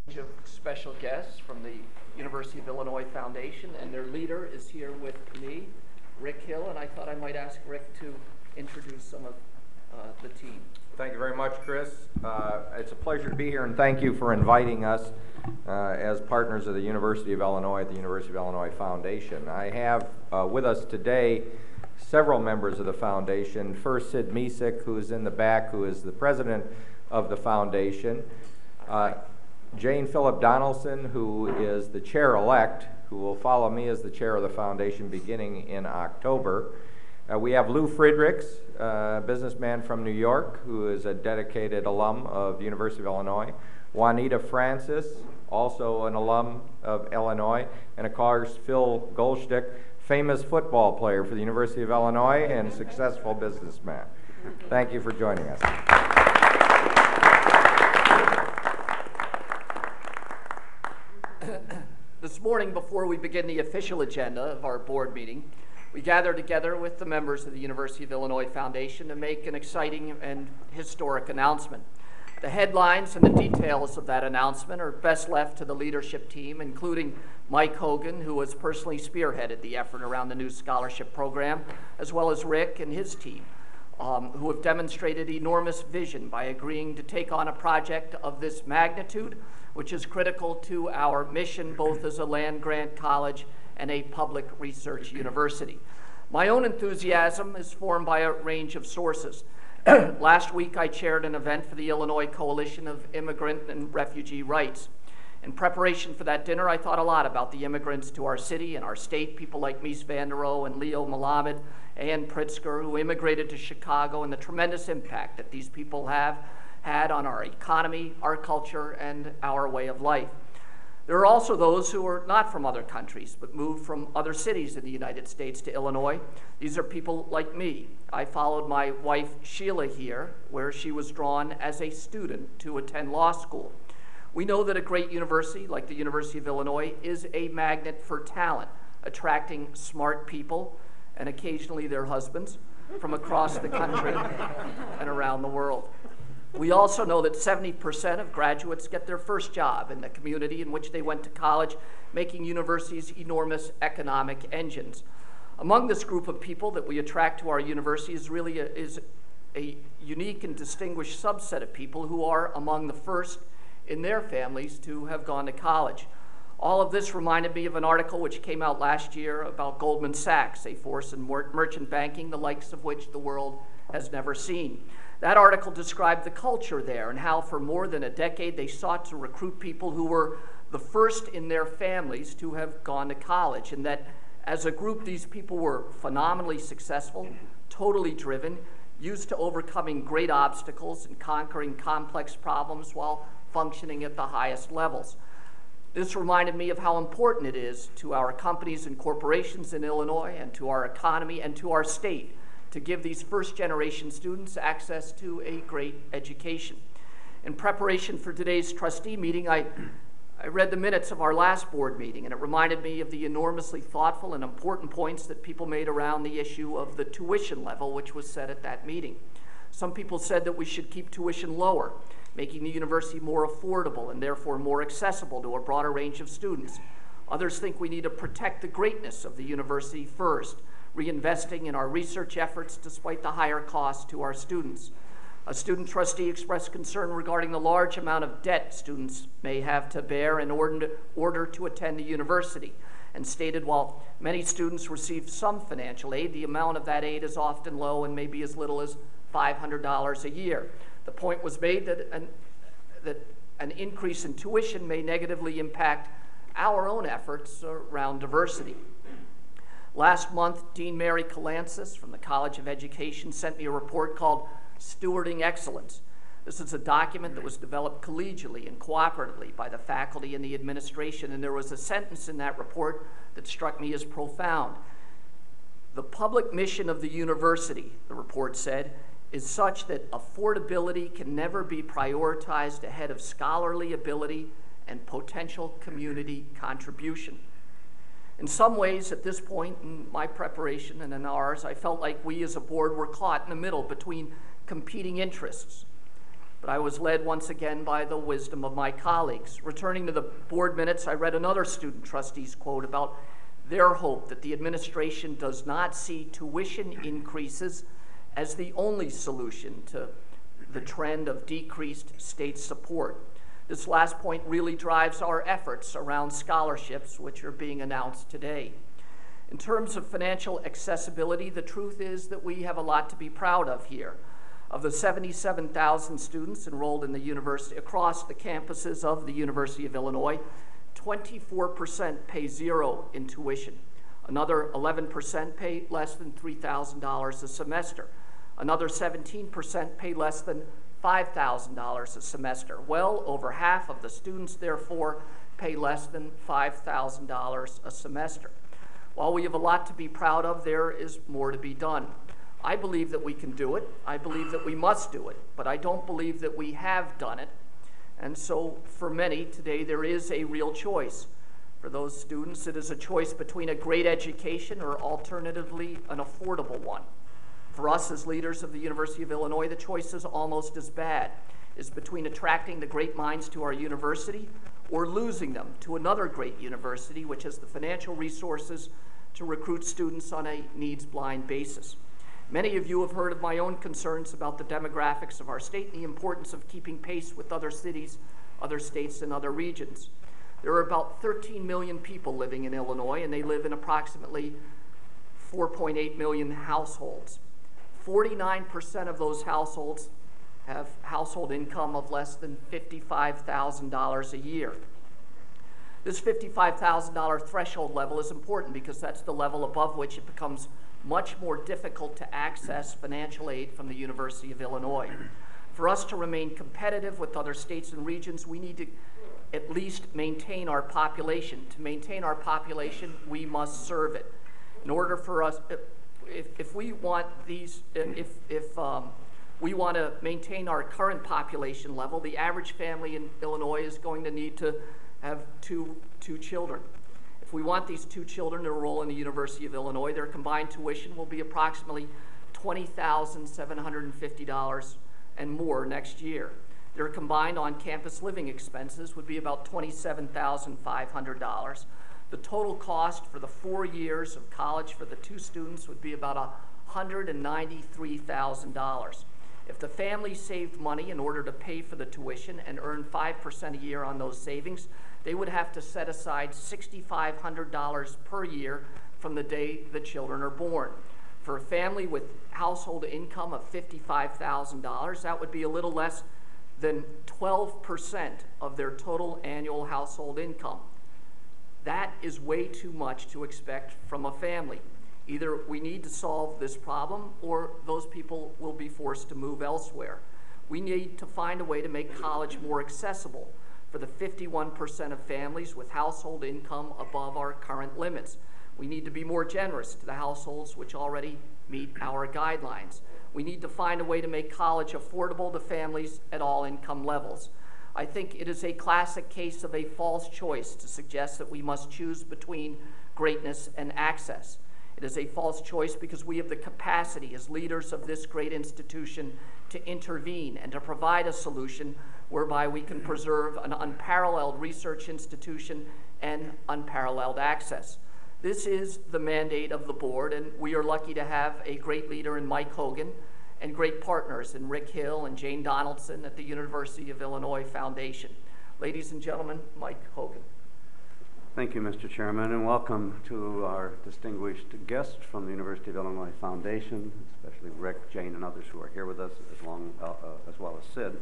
Of special guests from the University of Illinois Foundation, and their leader is here with me, Rick Hill, and I thought I might ask Rick to introduce some of the team. Thank you very much, Chris. It's a pleasure to be here, and thank you for inviting us as partners of the University of Illinois at the University of Illinois Foundation. I have with us today several members of the foundation. First, Sid Misek, who is in the back, who is the president of the foundation. Jane Phillip Donaldson, who is the chair-elect, who will follow me as the chair of the foundation beginning in October. We have Lou Friedrichs, a businessman from New York, who is a dedicated alum of the University of Illinois. Juanita Francis, also an alum of Illinois. And of course, Phil Goldstick, famous football player for the University of Illinois and successful businessman. Thank you for joining us. This morning, before we begin the official agenda of our board meeting, we gather together with the members of the University of Illinois Foundation to make an exciting and historic announcement. The headlines and the details of that announcement are best left to the leadership team, including Mike Hogan, who has personally spearheaded the effort around the new scholarship program, as well as Rick and his team, who have demonstrated enormous vision by agreeing to take on a project of this magnitude, which is critical to our mission both as a land-grant college and a public research university. My own enthusiasm is formed by a range of sources. Last week, I chaired an event for the Illinois Coalition of Immigrant and Refugee Rights. In preparation for that dinner, I thought a lot about the immigrants to our city and our state, people like Mies van der Rohe and Leo Melamed, Ann Pritzker, who immigrated to Chicago, and the tremendous impact that these people have had on our economy, our culture, and our way of life. There are also those who are not from other countries, but moved from other cities in the United States to Illinois. These are people like me. I followed my wife Sheila here, where she was drawn as a student to attend law school. We know that a great university like the University of Illinois is a magnet for talent, attracting smart people, and occasionally their husbands, from across the country and around the world. We also know that 70% of graduates get their first job in the community in which they went to college, making universities enormous economic engines. Among this group of people that we attract to our university is really a unique and distinguished subset of people who are among the first in their families to have gone to college. All of this reminded me of an article which came out last year about Goldman Sachs, a force in merchant banking, the likes of which the world has never seen. That article described the culture there and how for more than a decade they sought to recruit people who were the first in their families to have gone to college, and that as a group these people were phenomenally successful, totally driven, used to overcoming great obstacles and conquering complex problems while functioning at the highest levels. This reminded me of how important it is to our companies and corporations in Illinois and to our economy and to our state to give these first-generation students access to a great education. In preparation for today's trustee meeting, I read the minutes of our last board meeting, and it reminded me of the enormously thoughtful and important points that people made around the issue of the tuition level, which was set at that meeting. Some people said that we should keep tuition lower, making the university more affordable and therefore more accessible to a broader range of students. Others think we need to protect the greatness of the university first, reinvesting in our research efforts despite the higher cost to our students. A student trustee expressed concern regarding the large amount of debt students may have to bear in order to attend the university, and stated while many students receive some financial aid, the amount of that aid is often low and may be as little as $500 a year. The point was made that an increase in tuition may negatively impact our own efforts around diversity. Last month, Dean Mary Kalantzis from the College of Education sent me a report called Stewarding Excellence. This is a document that was developed collegially and cooperatively by the faculty and the administration, and there was a sentence in that report that struck me as profound. The public mission of the university, the report said, is such that affordability can never be prioritized ahead of scholarly ability and potential community contribution. In some ways, at this point in my preparation and in ours, I felt like we as a board were caught in the middle between competing interests. but I was led once again by the wisdom of my colleagues. Returning to the board minutes, I read another student trustee's quote about their hope that the administration does not see tuition increases as the only solution to the trend of decreased state support. This last point really drives our efforts around scholarships, which are being announced today. In terms of financial accessibility, the truth is that we have a lot to be proud of here. Of the 77,000 students enrolled in the university across the campuses of the University of Illinois, 24% pay zero in tuition. Another 11% pay less than $3,000 a semester. Another 17% pay less than $5,000 a semester. Well over half of the students, therefore, pay less than $5,000 a semester. While we have a lot to be proud of, there is more to be done. I believe that we can do it. I believe that we must do it, but I don't believe that we have done it. And so for many today, there is a real choice. For those students, it is a choice between a great education or alternatively an affordable one. For us as leaders of the University of Illinois, the choice is almost as bad. It's between attracting the great minds to our university or losing them to another great university which has the financial resources to recruit students on a needs-blind basis. Many of you have heard of my own concerns about the demographics of our state and the importance of keeping pace with other cities, other states, and other regions. There are about 13 million people living in Illinois, and they live in approximately 4.8 million households. 49% of those households have household income of less than $55,000 a year. This $55,000 threshold level is important because that's the level above which it becomes much more difficult to access financial aid from the University of Illinois. For us to remain competitive with other states and regions, we need to at least maintain our population. To maintain our population, we must serve it. In order for us, if we want these, we want to maintain our current population level, the average family in Illinois is going to need to have two children. If we want these 2 children to enroll in the University of Illinois, their combined tuition will be approximately $20,750 and more next year. Their combined on-campus living expenses would be about $27,500. The total cost for the 4 years of college for the 2 students would be about $193,000. If the family saved money in order to pay for the tuition and earn 5% a year on those savings, they would have to set aside $6,500 per year from the day the children are born. For a family with household income of $55,000, that would be a little less than 12% of their total annual household income. That is way too much to expect from a family. Either we need to solve this problem or those people will be forced to move elsewhere. We need to find a way to make college more accessible for the 51% of families with household income above our current limits. We need to be more generous to the households which already meet our guidelines. We need to find a way to make college affordable to families at all income levels. I think it is a classic case of a false choice to suggest that we must choose between greatness and access. It is a false choice because we have the capacity as leaders of this great institution to intervene and to provide a solution whereby we can preserve an unparalleled research institution and unparalleled access. This is the mandate of the board, and we are lucky to have a great leader in Mike Hogan and great partners in Rick Hill and Jane Donaldson at the University of Illinois Foundation. Ladies and gentlemen, Mike Hogan. Thank you, Mr. Chairman, and welcome to our distinguished guests from the University of Illinois Foundation, especially Rick, Jane, and others who are here with us, as well as Sid.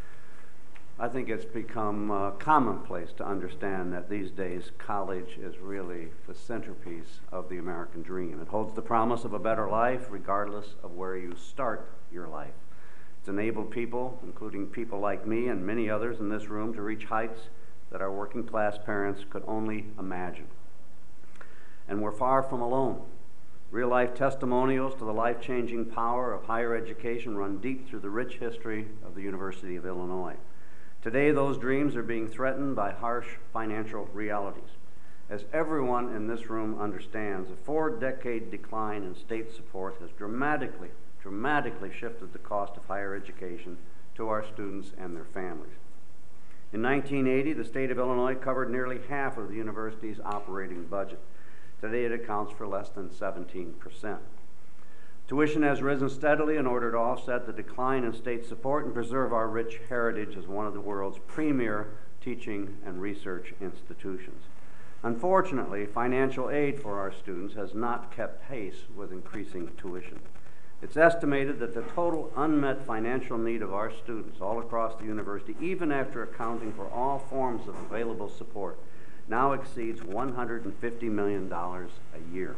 I think it's become commonplace to understand that these days college is really the centerpiece of the American dream. It holds the promise of a better life regardless of where you start your life. It's enabled people, including people like me and many others in this room, to reach heights that our working class parents could only imagine. And we're far from alone. Real-life testimonials to the life-changing power of higher education run deep through the rich history of the University of Illinois. Today, those dreams are being threatened by harsh financial realities. As everyone in this room understands, a 4-decade decline in state support has dramatically shifted the cost of higher education to our students and their families. In 1980, the state of Illinois covered nearly half of the university's operating budget. Today, it accounts for less than 17%. Tuition has risen steadily in order to offset the decline in state support and preserve our rich heritage as one of the world's premier teaching and research institutions. Unfortunately, financial aid for our students has not kept pace with increasing tuition. It's estimated that the total unmet financial need of our students all across the university, even after accounting for all forms of available support, now exceeds $150 million a year.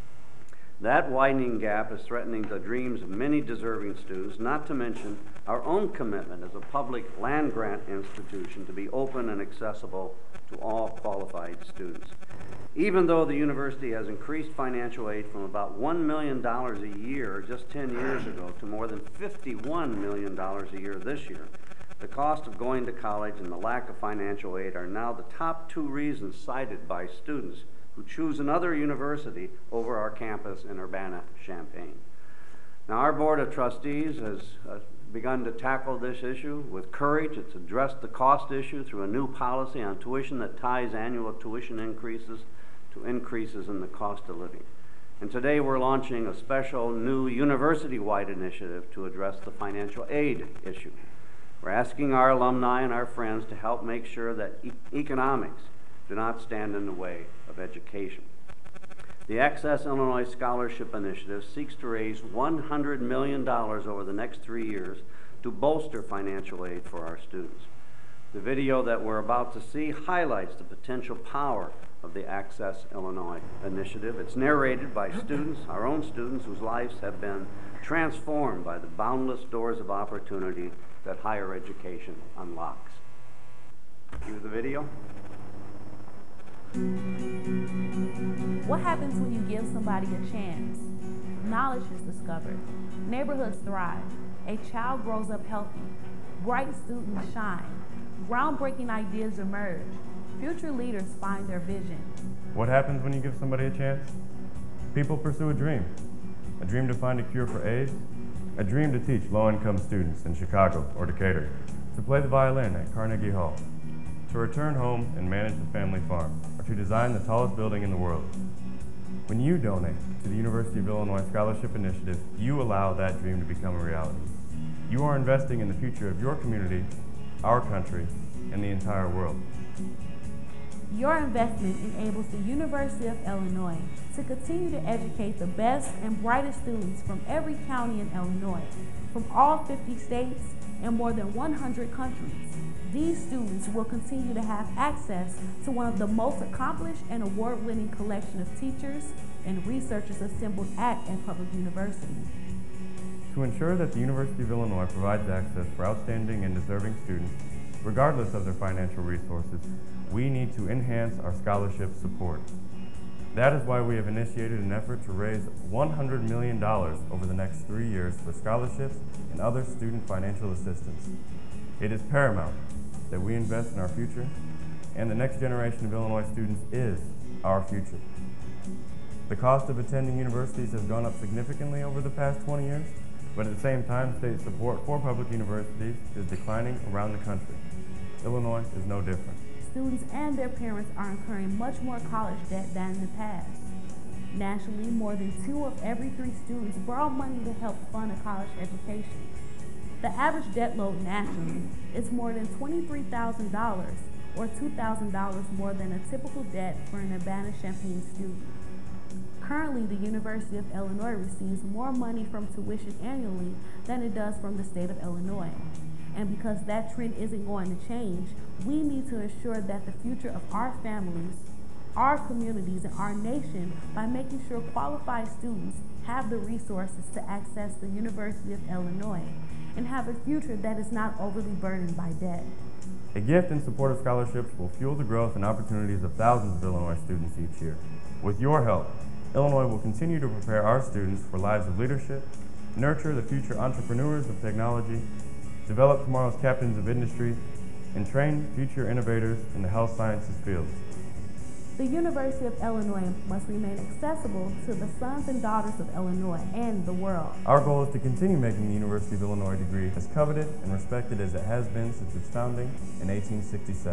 That widening gap is threatening the dreams of many deserving students, not to mention our own commitment as a public land-grant institution to be open and accessible to all qualified students. Even though the university has increased financial aid from about $1 million a year just 10 years ago to more than $51 million a year this year, the cost of going to college and the lack of financial aid are now the top two reasons cited by students who choose another university over our campus in Urbana-Champaign. Now, our Board of Trustees has begun to tackle this issue with courage. It's addressed the cost issue through a new policy on tuition that ties annual tuition increases to increases in the cost of living. And today we're launching a special new university-wide initiative to address the financial aid issue. We're asking our alumni and our friends to help make sure that economics do not stand in the way of education. The Access Illinois Scholarship Initiative seeks to raise $100 million over the next 3 years to bolster financial aid for our students. The video that we're about to see highlights the potential power of the Access Illinois Initiative. It's narrated by students, our own students, whose lives have been transformed by the boundless doors of opportunity that higher education unlocks. Cue the video. What happens when you give somebody a chance? Knowledge is discovered. Neighborhoods thrive. A child grows up healthy. Bright students shine. Groundbreaking ideas emerge. Future leaders find their vision. What happens when you give somebody a chance? People pursue a dream to find a cure for AIDS, a dream to teach low-income students in Chicago or Decatur, to play the violin at Carnegie Hall, to return home and manage the family farm, or to design the tallest building in the world. When you donate to the University of Illinois Scholarship Initiative, you allow that dream to become a reality. You are investing in the future of your community, our country, and the entire world. Your investment enables the University of Illinois to continue to educate the best and brightest students from every county in Illinois, from all 50 states and more than 100 countries. These students will continue to have access to one of the most accomplished and award-winning collection of teachers and researchers assembled at a public university. To ensure that the University of Illinois provides access for outstanding and deserving students, regardless of their financial resources, we need to enhance our scholarship support. That is why we have initiated an effort to raise $100 million over the next 3 years for scholarships and other student financial assistance. It is paramount that we invest in our future, and the next generation of Illinois students is our future. The cost of attending universities has gone up significantly over the past 20 years, but at the same time, state support for public universities is declining around the country. Illinois is no different. Students and their parents are incurring much more college debt than in the past. Nationally, more than 2 of every 3 students borrow money to help fund a college education. The average debt load nationally is more than $23,000 or $2,000 more than a typical debt for an Urbana-Champaign student. Currently, the University of Illinois receives more money from tuition annually than it does from the state of Illinois. And because that trend isn't going to change, we need to ensure that the future of our families, our communities, and our nation by making sure qualified students have the resources to access the University of Illinois and have a future that is not overly burdened by debt. A gift in support of scholarships will fuel the growth and opportunities of thousands of Illinois students each year. With your help, Illinois will continue to prepare our students for lives of leadership, nurture the future entrepreneurs of technology, develop tomorrow's captains of industry, and train future innovators in the health sciences fields. The University of Illinois must remain accessible to the sons and daughters of Illinois and the world. Our goal is to continue making the University of Illinois degree as coveted and respected as it has been since its founding in 1867.